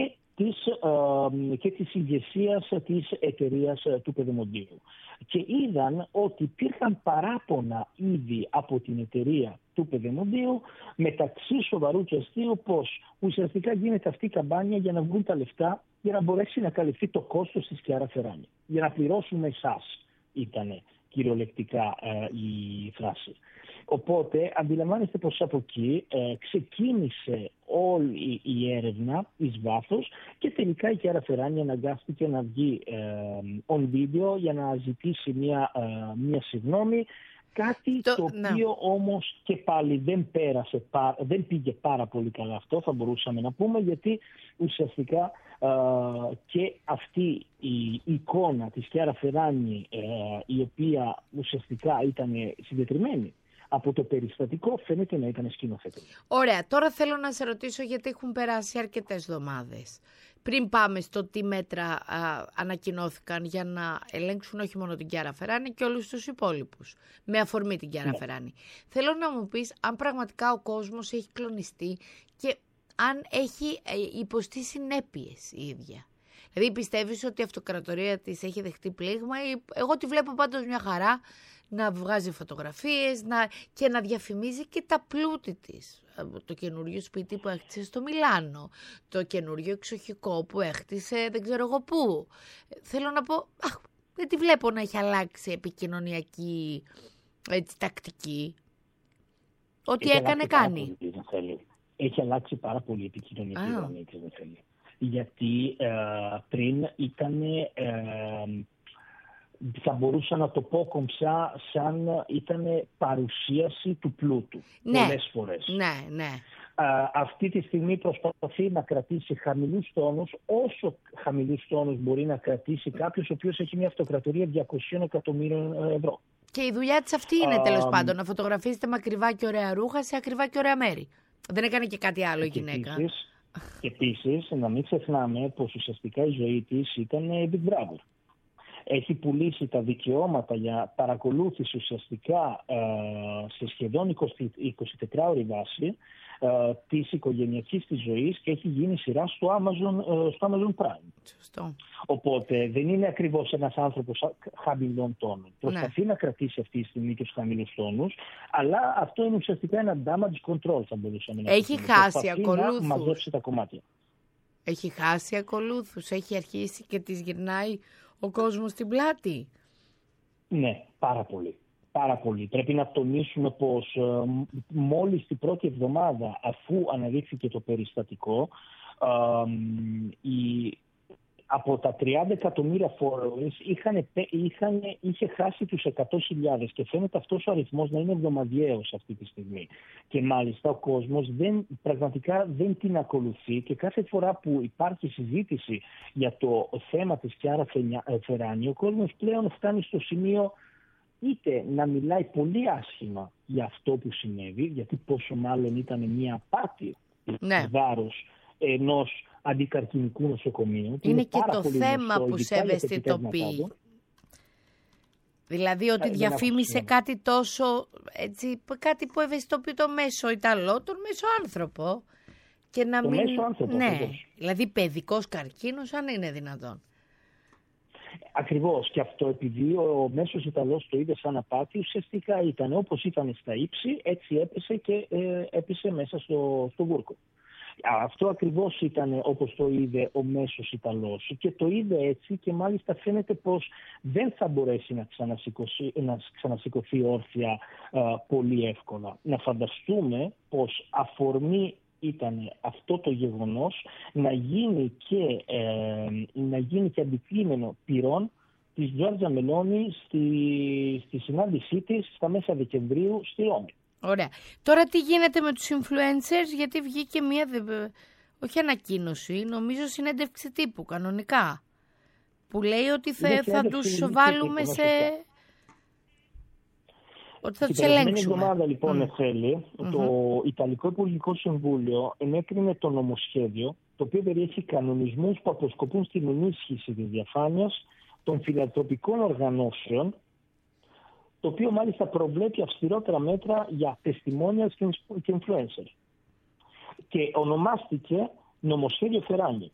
και της ηγεσίας της εταιρείας του Πεδεμοντίου. Και είδαν ότι υπήρχαν παράπονα ήδη από την εταιρεία του Πεδεμοντίου μεταξύ σοβαρού και αστείου πως ουσιαστικά γίνεται αυτή η καμπάνια για να βγουν τα λεφτά για να μπορέσει να καλυφθεί το κόστος της Κιάρα Φεράνι. Για να πληρώσουμε εσάς ήταν κυριολεκτικά η φράση. Οπότε αντιλαμβάνεστε πως από εκεί ξεκίνησε όλη η έρευνα εις βάθος και τελικά η Κιάρα Φεράνι αναγκάστηκε να βγει on video για να ζητήσει μια συγγνώμη. Κάτι το οποίο όμως και πάλι δεν πήγε πάρα πολύ καλά αυτό, θα μπορούσαμε να πούμε, γιατί ουσιαστικά και αυτή η εικόνα της Κιάρα Φεράνι η οποία ουσιαστικά ήταν συγκεκριμένη από το περιστατικό φαίνεται να ήταν σκηνοθετή. Ωραία, τώρα θέλω να σε ρωτήσω γιατί έχουν περάσει αρκετές εβδομάδες. Πριν πάμε στο τι μέτρα ανακοινώθηκαν για να ελέγξουν όχι μόνο την Κιάρα Φεράνι και όλους τους υπόλοιπους, με αφορμή την Κιάρα Φεράνι. Θέλω να μου πεις αν πραγματικά ο κόσμος έχει κλονιστεί και αν έχει υποστεί συνέπειες η ίδια. Δηλαδή πιστεύεις ότι η αυτοκρατορία της έχει δεχτεί πλήγμα? Εγώ τη βλέπω πάντως μια χαρά να βγάζει φωτογραφίες και να διαφημίζει και τα πλούτη της. Το καινούριο σπίτι που έχτισε στο Μιλάνο, το καινούριο εξοχικό που έχτισε δεν ξέρω εγώ πού. Θέλω να πω, δεν τη βλέπω να έχει αλλάξει επικοινωνιακή τακτική. Ό,τι Έχει έκανε αλλάξει κάνει. πάρα πολύ, δεν θέλει. Έχει αλλάξει πάρα πολύ η επικοινωνική γραμμή της, δεν θέλει. Γιατί πριν ήταν, θα μπορούσα να το πω κομψά, σαν ήταν παρουσίαση του πλούτου. Ναι. Πολλές φορές. Ναι. Αυτή τη στιγμή προσπαθεί να κρατήσει χαμηλούς τόνους, όσο χαμηλούς τόνους μπορεί να κρατήσει κάποιος ο οποίος έχει μια αυτοκρατορία 200 εκατομμύριων ευρώ. Και η δουλειά της αυτή είναι τέλος πάντων, να φωτογραφίζετε με ακριβά και ωραία ρούχα σε ακριβά και ωραία μέρη. Δεν έκανε και κάτι άλλο η γυναίκα. Επίσης, να μην ξεχνάμε πως ουσιαστικά η ζωή της ήταν Big Brother. Έχει πουλήσει τα δικαιώματα για παρακολούθηση ουσιαστικά σε σχεδόν 24ωρη βάση της οικογενειακής της ζωής και έχει γίνει σειρά στο Amazon Prime. Σωστό. Οπότε δεν είναι ακριβώς ένας άνθρωπος χαμηλών τόνων. Προσπαθεί να κρατήσει αυτή τη στιγμή τους χαμηλούς τόνους, αλλά αυτό είναι ουσιαστικά ένα damage control, θα μπορούσαμε να Έχει χάσει ακολούθους. Να μαζέψει τα κομμάτια. Έχει χάσει ακολούθους, έχει αρχίσει και της γυρνάει ο κόσμος στην πλάτη. Ναι, πάρα πολύ. Πάρα πολύ. Πρέπει να τονίσουμε πως μόλις την πρώτη εβδομάδα αφού αναδείχθηκε το περιστατικό, από τα 30 εκατομμύρια followers είχε χάσει τους 100.000 και φαίνεται αυτός ο αριθμός να είναι εβδομαδιαίος αυτή τη στιγμή. Και μάλιστα ο κόσμος πραγματικά δεν την ακολουθεί και κάθε φορά που υπάρχει συζήτηση για το θέμα της Κιάρα Φεράνη, ο κόσμος πλέον φτάνει στο σημείο είτε να μιλάει πολύ άσχημα για αυτό που συνέβη, γιατί πόσο μάλλον ήταν μια απάτη βάρος ενός αντικαρκινικού νοσοκομείου. Είναι και το θέμα που σε ευαισθητοποιεί. Δηλαδή ότι διαφήμισε κάτι τόσο, έτσι, κάτι που ευαισθητοποιεί το μέσο Ιταλό, τον μέσο άνθρωπο. Και να μην... μέσο άνθρωπο, ναι, ακριβώς. Δηλαδή παιδικός καρκίνος, αν είναι δυνατόν. Ακριβώς, και αυτό επειδή ο μέσος Ιταλός το είδε σαν απάτη, ουσιαστικά ήταν όπως ήταν στα ύψη, έτσι έπεσε και έπεσε μέσα στο βούρκο. Αυτό ακριβώς ήταν όπως το είδε ο μέσος Ιταλός και το είδε έτσι και μάλιστα φαίνεται πως δεν θα μπορέσει να ξανασηκωθεί όρθια πολύ εύκολα. Να φανταστούμε πως αφορμή ήταν αυτό το γεγονός να γίνει και αντικείμενο πυρών της Τζόρτζα Μελόνι στη συνάντησή της στα μέσα Δεκεμβρίου στη Ρώμη. Ωραία. Τώρα τι γίνεται με τους influencers, γιατί βγήκε μία, όχι ανακοίνωση, νομίζω συνέντευξη τύπου κανονικά, που λέει ότι θα τους βάλουμε σε... Ότι θα τους ελέγξουμε. Την εβδομάδα λοιπόν το Ιταλικό Υπουργικό Συμβούλιο ενέκρινε το νομοσχέδιο, το οποίο περιέχει κανονισμούς που αποσκοπούν στην ενίσχυση της διαφάνειας των φιλανθρωπικών οργανώσεων, το οποίο μάλιστα προβλέπει αυστηρότερα μέτρα για testimonials και influencers. Και ονομάστηκε νομοσχέδιο Φεράνη.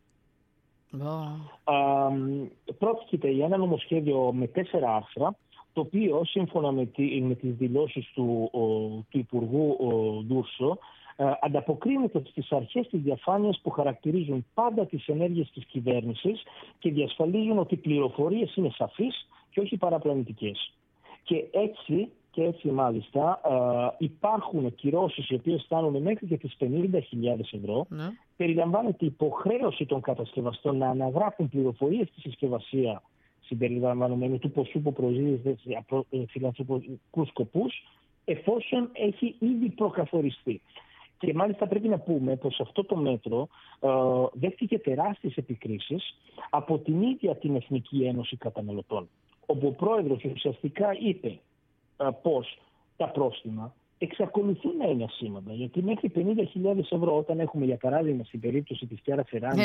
Πρόκειται για ένα νομοσχέδιο με 4 άρθρα, το οποίο σύμφωνα με τις δηλώσεις του Υπουργού Ντούρσο ανταποκρίνεται στις αρχές της διαφάνειας που χαρακτηρίζουν πάντα τις ενέργειες της κυβέρνησης και διασφαλίζουν ότι οι πληροφορίες είναι σαφείς και όχι παραπλανητικές. Και έτσι μάλιστα υπάρχουν κυρώσεις οι οποίες φτάνουν μέχρι και τις 50.000 ευρώ. Ναι. Περιλαμβάνεται υποχρέωση των κατασκευαστών να αναγράφουν πληροφορίες στη συσκευασία συμπεριλαμβανομένου του ποσού που προσδίδεται για φιλανθρωπικούς σκοπούς, εφόσον έχει ήδη προκαθοριστεί. Και μάλιστα πρέπει να πούμε πως αυτό το μέτρο δέχτηκε τεράστιες επικρίσεις από την ίδια την Εθνική Ένωση Καταναλωτών, όπου ο πρόεδρος ουσιαστικά είπε πως τα πρόστιμα εξακολουθούν να είναι ασήμαντα, γιατί μέχρι 50.000 ευρώ, όταν έχουμε για παράδειγμα στην περίπτωση της Κιάρα Φεράνη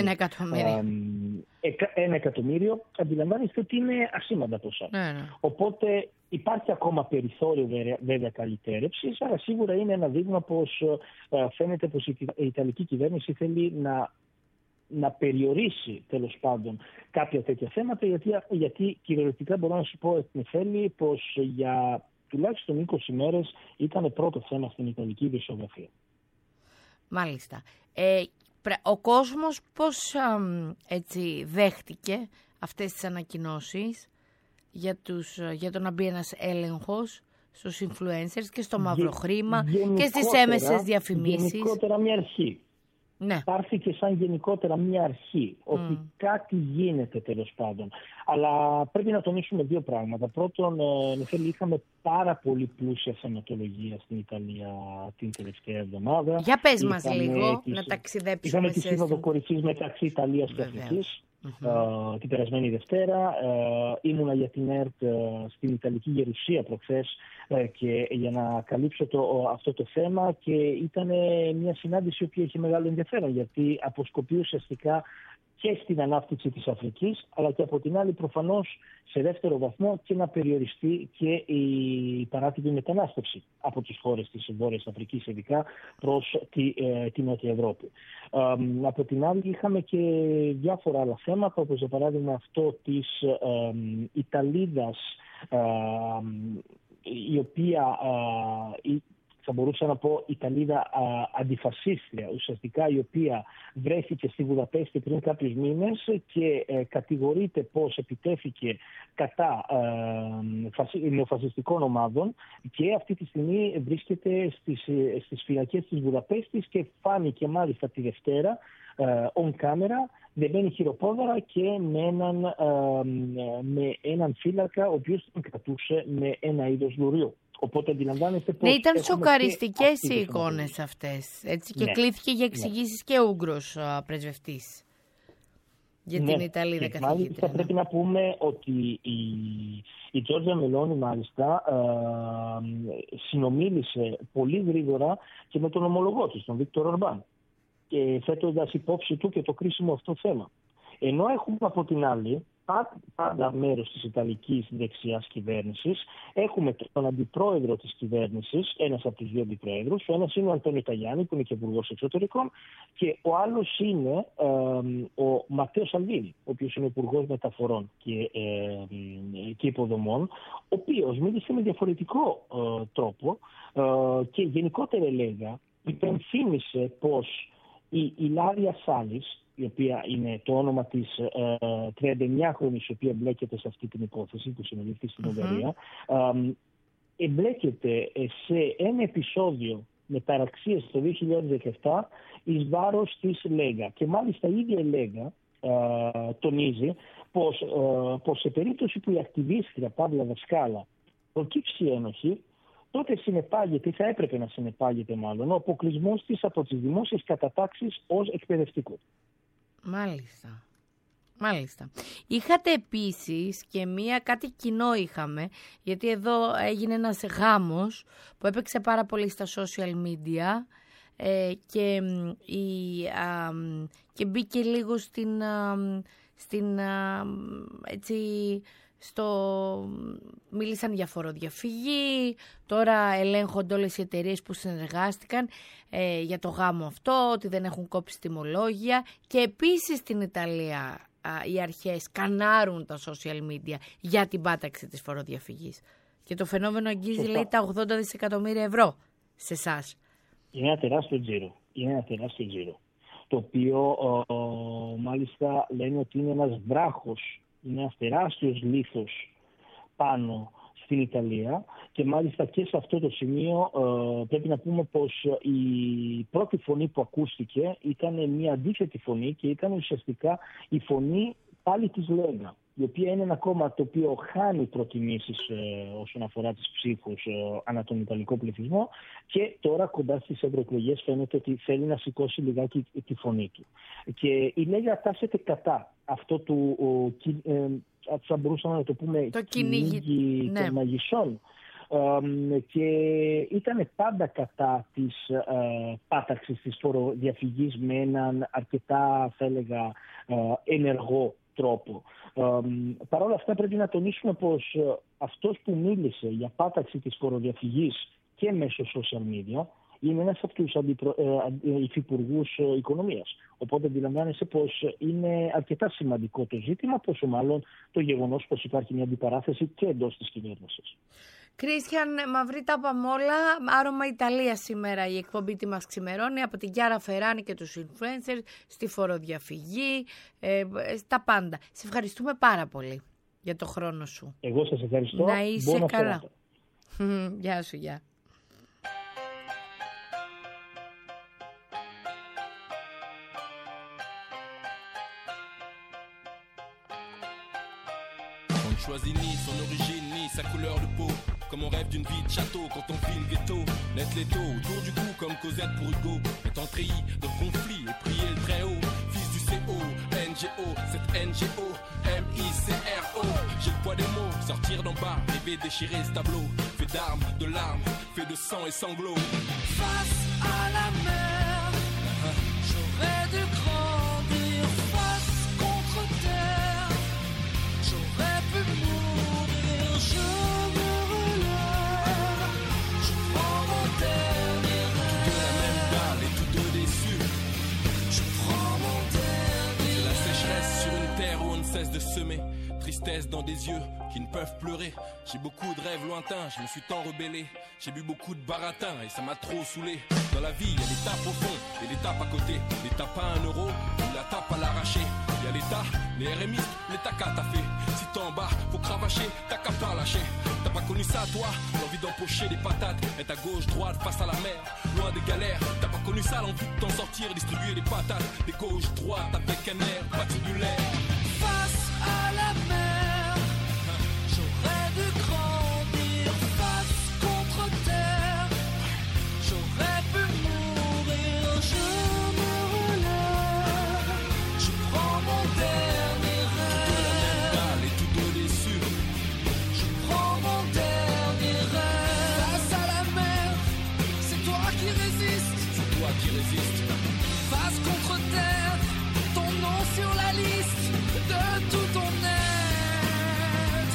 1 εκατομμύριο, αντιλαμβάνεστε ότι είναι ασήμαντα ποσά. Οπότε υπάρχει ακόμα περιθώριο βέβαια καλυτέρευσης, αλλά σίγουρα είναι ένα δείγμα πως φαίνεται πως η Ιταλική κυβέρνηση θέλει να περιορίσει τέλος πάντων κάποια τέτοια θέματα, γιατί κυριολεκτικά μπορώ να σου πω θέλει πως για τουλάχιστον 20 μέρες ήταν πρώτο θέμα στην Ιταλική δημοσιογραφία. Μάλιστα. Ο κόσμος πώς έτσι δέχτηκε αυτές τις ανακοινώσεις? για το να μπει ένας έλεγχος στους influencers και στο μαύρο χρήμα και γενικότερα- στις έμεσες διαφημίσεις. Γενικότερα μια αρχή. Ναι. Υπάρχει και σαν γενικότερα μια αρχή ότι κάτι γίνεται τέλος πάντων. Αλλά πρέπει να τονίσουμε δύο πράγματα. Πρώτον, Νεφέλη, είχαμε πάρα πολύ πλούσια θεματολογία στην Ιταλία την τελευταία εβδομάδα. Για πες μας Είχαμε λίγο, τις- να ταξιδέψουμε Είχαμε τη σε σύνοδο αίσθημα. κορυφής μεταξύ Ιταλίας και Βεβαίως. Αφρικής. Την περασμένη Δευτέρα ήμουνα για την ΕΡΤ στην Ιταλική Γερουσία προχθές και για να καλύψω αυτό το θέμα, και ήταν μια συνάντηση η οποία είχε μεγάλο ενδιαφέρον, γιατί αποσκοπεί ουσιαστικά και στην ανάπτυξη της Αφρικής, αλλά και από την άλλη προφανώς σε δεύτερο βαθμό και να περιοριστεί και η παράτυπη μετανάστευση από τις χώρες της Βόρειας Αφρικής ειδικά προς τη Νότια Ευρώπη. Από την άλλη είχαμε και διάφορα άλλα θέματα, όπως για παράδειγμα αυτό της Ιταλίδας, η οποία θα μπορούσα να πω Ιταλίδα αντιφασίστρια, ουσιαστικά, η οποία βρέθηκε στη Βουδαπέστη πριν κάποιους μήνες και κατηγορείται πως επιτέθηκε κατά νεοφασιστικών ομάδων, και αυτή τη στιγμή βρίσκεται στις φυλακές της Βουδαπέστης και φάνηκε μάλιστα τη Δευτέρα on camera, δεμένη χειροπόδαρα και με έναν φύλακα ο οποίος τον κρατούσε με ένα είδος λουριού. Οπότε αντιλαμβάνεστε πως... Ναι, ήταν έχουμε σοκαριστικές και οι αυτή τη εικόνες αυτές. Έτσι, και Ναι. κλήθηκε για εξηγήσεις και Ούγγρος πρεσβευτής για την Ιταλίδα και καθηγήτρια. μάλιστα πρέπει να πούμε ότι η Τζόρτζια Μελώνη μάλιστα συνομίλησε πολύ γρήγορα και με τον ομολογό της, τον Βίκτορ Ορμπάν, και θέτοντας υπόψη του και το κρίσιμο αυτό θέμα. Ενώ έχουμε από την άλλη πάντα μέρος της Ιταλικής δεξιάς κυβέρνησης, έχουμε τον αντιπρόεδρο της κυβέρνησης, ένας από τους δύο αντιπρόεδρους, ο ένας είναι ο Αντώνιο Ταγιάννη, που είναι και υπουργός εξωτερικών, και ο άλλος είναι ο Ματέο Σαλβίνη, ο οποίος είναι υπουργός μεταφορών και υποδομών, ο οποίος μίλησε με διαφορετικό τρόπο και γενικότερα έλεγα, υπενθύμησε πως η Ιλάρια Σάλις, η οποία είναι το όνομα της 39χρονης, η οποία μπλέκεται σε αυτή την υπόθεση που συνελήφθη στην Ουγγαρία, εμπλέκεται σε ένα επεισόδιο μεταραξίες το 2017 εις βάρος της Λέγκα. Και μάλιστα η ίδια η Λέγκα τονίζει πως σε περίπτωση που η ακτιβίστρια Παύλα Δασκάλα προκύψει ένοχη, τότε συνεπάγεται, ή θα έπρεπε να συνεπάγεται μάλλον, ο αποκλεισμός της από τις δημόσιες κατατάξεις ως εκπαιδευτικό. Μάλιστα. Μάλιστα. Είχατε επίσης και κάτι κοινό είχαμε, γιατί εδώ έγινε ένας γάμος που έπαιξε πάρα πολύ στα social media και μπήκε λίγο μίλησαν για φοροδιαφυγή, τώρα ελέγχονται όλες οι εταιρείες που συνεργάστηκαν για το γάμο αυτό, ότι δεν έχουν κόψει τιμολόγια, και επίσης στην Ιταλία οι αρχές κανάρουν τα social media για την πάταξη της φοροδιαφυγής. Και το φαινόμενο αγγίζει, λέει, τα 80 δισεκατομμύρια ευρώ σε εσάς. Είναι ένα τεράστιο τζίρο. Το οποίο μάλιστα λένε ότι είναι ένας βράχος, είναι ένας τεράστιος λίθος πάνω στην Ιταλία, και μάλιστα και σε αυτό το σημείο πρέπει να πούμε πως η πρώτη φωνή που ακούστηκε ήταν μια αντίθετη φωνή, και ήταν ουσιαστικά η φωνή πάλι της Λέγκα, η οποία είναι ένα κόμμα το οποίο χάνει προτιμήσεις όσον αφορά τις ψήφους ανά τον Ιταλικό πληθυσμό, και τώρα κοντά στις ευρωεκλογές φαίνεται ότι θέλει να σηκώσει λιγάκι τη φωνή του. Και η Λέγκα τάσεται κατά αυτό του, θα μπορούσαμε να το πούμε, το κυνήγι των μαγισσών. Και ήταν πάντα κατά της πάταξης της φοροδιαφυγής με έναν αρκετά, θα έλεγα, ενεργό τρόπο. Παρ' όλα αυτά πρέπει να τονίσουμε πως αυτός που μίλησε για πάταξη της φοροδιαφυγής και μέσω social media είναι ένας από τους υφυπουργούς οικονομίας. Οπότε αντιλαμβάνεσαι πως είναι αρκετά σημαντικό το ζήτημα, πόσο μάλλον το γεγονός πως υπάρχει μια αντιπαράθεση και εντός της κυβέρνησης. Κρίστιαν Μαυρί, τα είπαμε όλα. Άρωμα Ιταλία σήμερα η εκπομπή τι μας ξημερώνει, από την Κιάρα Φεράνη και τους influencers, στη φοροδιαφυγή, στα πάντα. Σε ευχαριστούμε πάρα πολύ. για το χρόνο σου. Εγώ σας ευχαριστώ. Να είσαι Buona καλά. serata. Γεια σου, γεια. On ne choisit ni son origine ni sa couleur de peau. Comme on rêve d'une vie de château quand on vit le ghetto. Naître les taux autour du cou comme Cosette pour Hugo. Étant treillis de conflits et prier le très haut. Fils du CO, NGO, cette NGO, MICRO. J'ai le poids des mots, sortir d'en bas, rêver déchirer ce tableau. Fait d'armes, de larmes, fait de sang et sanglots. Face à la mer, j'aurais dû grandir. Face contre terre, j'aurais pu mourir. Je me relève, je prends mon dernier Que la rêve. même balle et tous deux déçus. Je prends mon dernier C'est la sécheresse sur une terre où on ne cesse de semer. Tristesse dans des yeux qui ne peuvent pleurer. J'ai beaucoup de rêves lointains, je me suis tant rebellé. J'ai bu beaucoup de baratin et ça m'a trop saoulé. Dans la vie, il y a des tapes au fond et des tapes à côté. Les tapes à 1 euro ou la tape à l'arraché. Il y a l'État, les RMI, l'État qu'à t'as fait. Si t'es en bas, faut cravacher, t'as qu'à pas lâcher. T'as pas connu ça toi, l'envie d'empocher des patates. Être à gauche, droite, face à la mer, loin des galères. T'as pas connu ça, l'envie de t'en sortir et distribuer des patates. Des gauches, droites, avec un air patibulaire. face à la mer. J'aurais dû grandir. Face contre terre, j'aurais pu mourir. Je me relève, je prends mon dernier De la même rêve. balle et tous deux déçus. Je prends mon dernier rêve. Face à la mer, c'est toi qui résistes. C'est toi qui résistes. Face contre terre, ton nom sur la liste de tout ton être.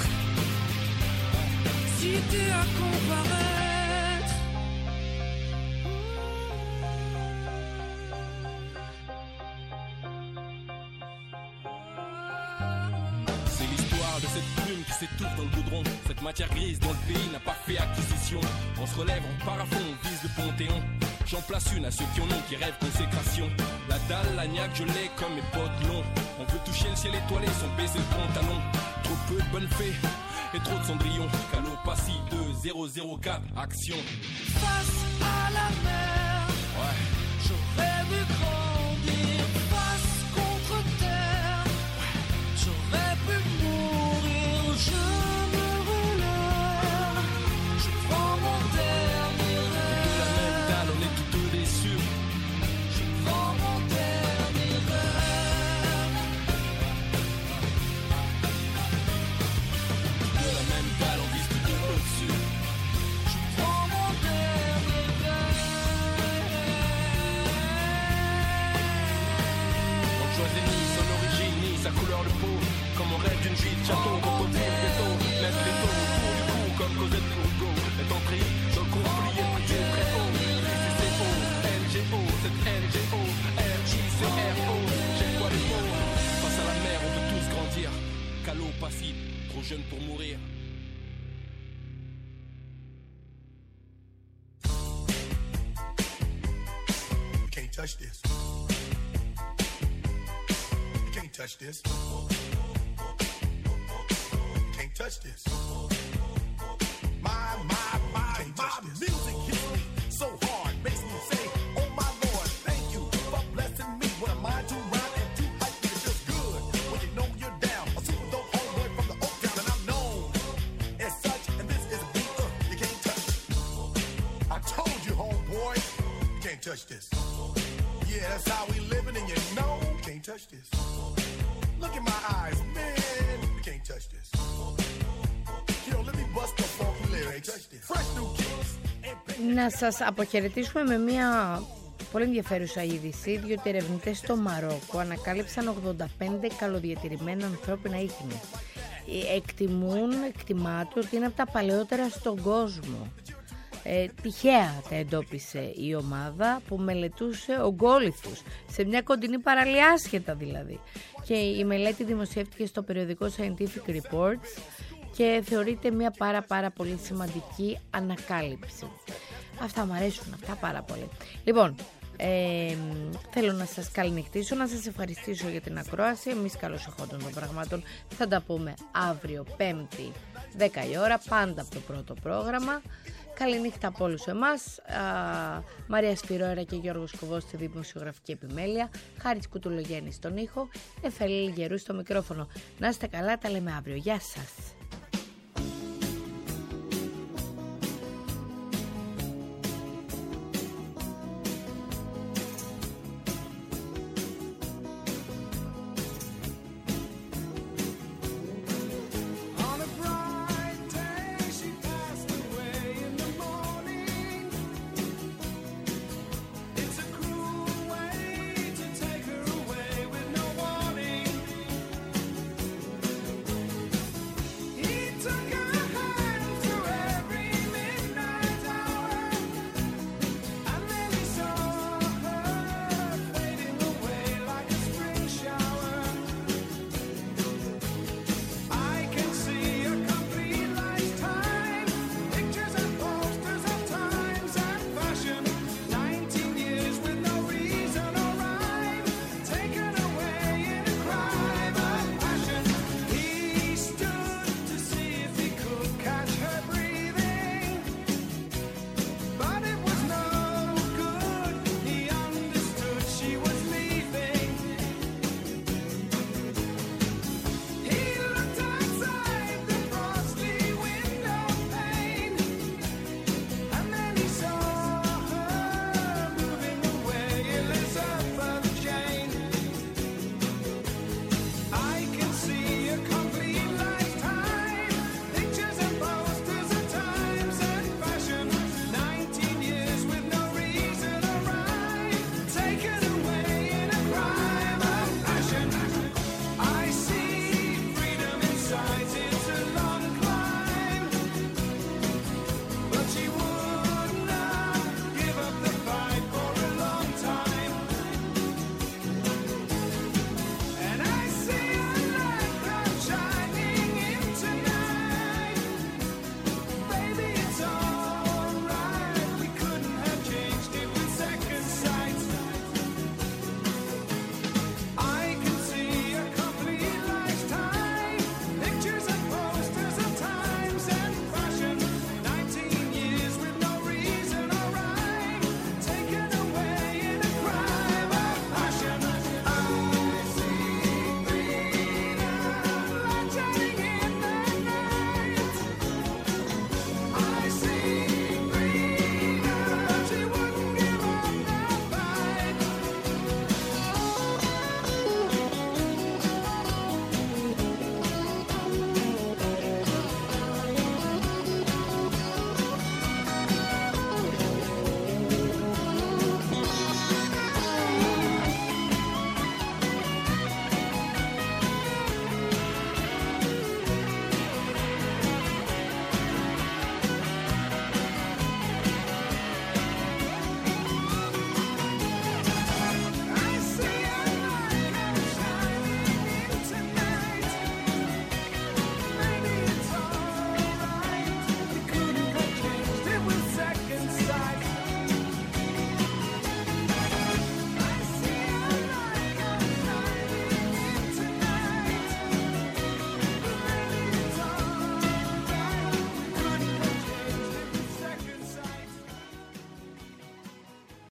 Si tu as comparaître. C'est l'histoire de cette plume qui s'étouffe dans le goudron. Cette matière grise dont le pays n'a pas fait acquisition. On se relève, on part à fond, on vise le Panthéon. J'en place une à ceux qui en ont, qui rêvent consécration. La dalle, la niaque, je l'ai comme mes potes longs. On veut toucher le ciel étoilé sans baisser le pantalon. Trop peu de bonnes fées et trop de cendrillons. Calopassi 2004, action. Face à la mer, Ouais. j'aurais dû grandir. Face contre terre, j'aurais pu mourir. Je me relève, je prends mon dernier De la même rêve. dalle, on est tous deux déçus. Je prends mon dernier rêve. De la même dalle, on vise tous deux au-dessus. Je prends mon dernier On ne choisit ni son origine ni sa couleur de peau. Comme on rêve d'une vie de château, quand on vit le ghetto. Mettre les taux autour du cou comme Cosette pour Hugo. Être entré dans le conflit et prier très haut. CCO, NGO, cette NGO, MICRO. J'ai quoi les mots. Face à la mer, on veut tous grandir. Calot, passif, trop jeune pour mourir. You can't touch this. You can't touch this. You can't touch this. My music hits me so hard, makes me say, oh my Lord, thank you for blessing me. What am I to rhyme and to hype? It feels good when you know you're down. A super dope homeboy from the Oak Town, and I'm known as such. And this is a beat you can't touch. I told you, homeboy, you can't touch this. Yeah, that's how we living, and you know you can't touch this. Look in my eyes, man, you can't touch this. Yo, let me bust the funky lyrics. Fresh new kicks and Να σας αποχαιρετήσουμε με μια πολύ ενδιαφέρουσα είδηση, διότι ερευνητές στο Μαρόκο ανακάλυψαν 85 καλοδιατηρημένα ανθρώπινα ίχνη. Εκτιμάται ότι είναι από τα παλαιότερα στον κόσμο. Τυχαία τα εντόπισε η ομάδα που μελετούσε ογκόλιθους σε μια κοντινή παραλία, άσχετα δηλαδή. Και η μελέτη δημοσιεύτηκε στο περιοδικό Scientific Reports και θεωρείται μια πάρα πολύ σημαντική ανακάλυψη. Αυτά μου αρέσουν, αυτά πάρα πολύ. Λοιπόν, Θέλω να σας καληνυχτήσω, να σας ευχαριστήσω για την ακρόαση. Εμείς καλώς εχόντων των πραγμάτων θα τα πούμε αύριο 5η 10 η ώρα, πάντα από το πρώτο πρόγραμμα. Καληνύχτα από όλους εμάς. Μαρία Σπυρόερα και Γιώργος Κοβός στη δημοσιογραφική επιμέλεια. Χάρης Κουτουλογέννη στον ήχο. Εφελή Γερού στο μικρόφωνο. Να είστε καλά, τα λέμε αύριο. Γεια σας.